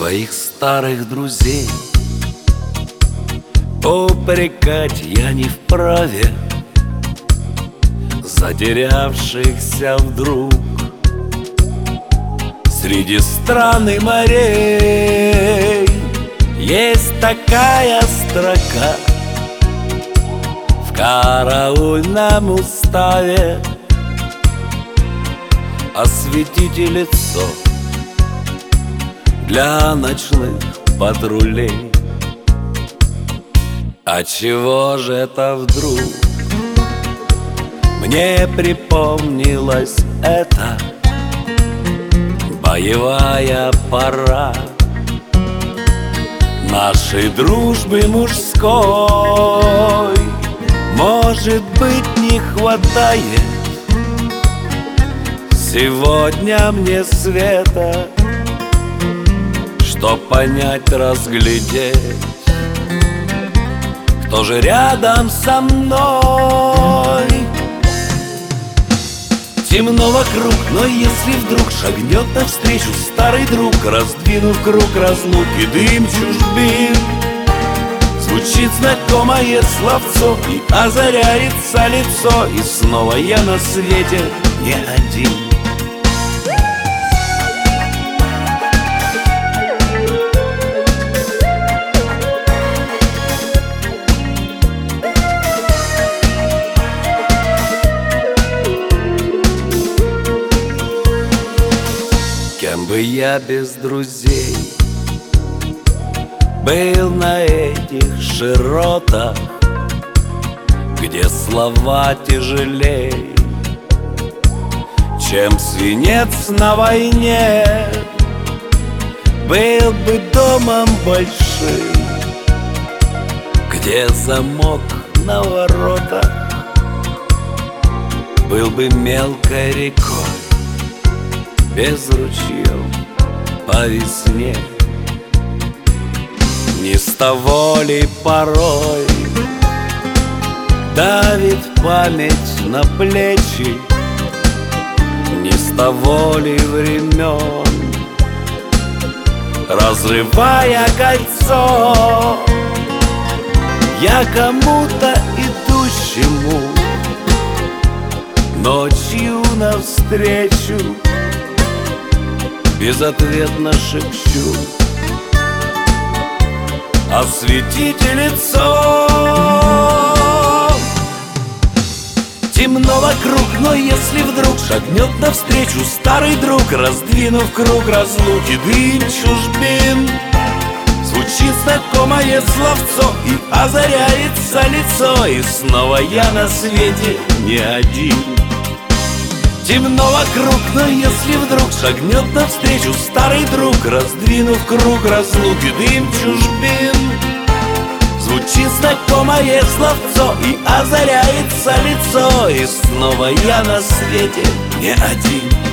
Своих старых друзей упрекать я не вправе, затерявшихся вдруг среди стран и морей. Есть такая строка в караульном уставе: осветите лицо для ночных патрулей. А чего же это вдруг мне припомнилось это? Боевая пора нашей дружбы мужской. Может быть, не хватает сегодня мне света, чтоб понять, разглядеть, кто же рядом со мной. Темно вокруг, но если вдруг шагнет навстречу старый друг, раздвинув круг разлуки, дым чужбин, звучит знакомое словцо и озаряется лицо, и снова я на свете не один. Кем бы я без друзей был на этих широтах, где слова тяжелей, чем свинец на войне. Был бы домом большим, где замок на воротах, был бы мелкой рекой без ручьев по весне. Не с того ли порой давит память на плечи, не с того ли времен, разрывая кольцо, я кому-то идущему ночью навстречу безответно шепчу: осветите лицо. Темно вокруг, но если вдруг шагнет навстречу старый друг, раздвинув круг разлуки, дым чужбин, звучит знакомое словцо и озаряется лицо, и снова я на свете не один. Темно вокруг, но если вдруг шагнет навстречу старый друг, раздвинув круг разлуки, дым чужбин, звучит знакомое словцо и озаряется лицо, и снова я на свете не один.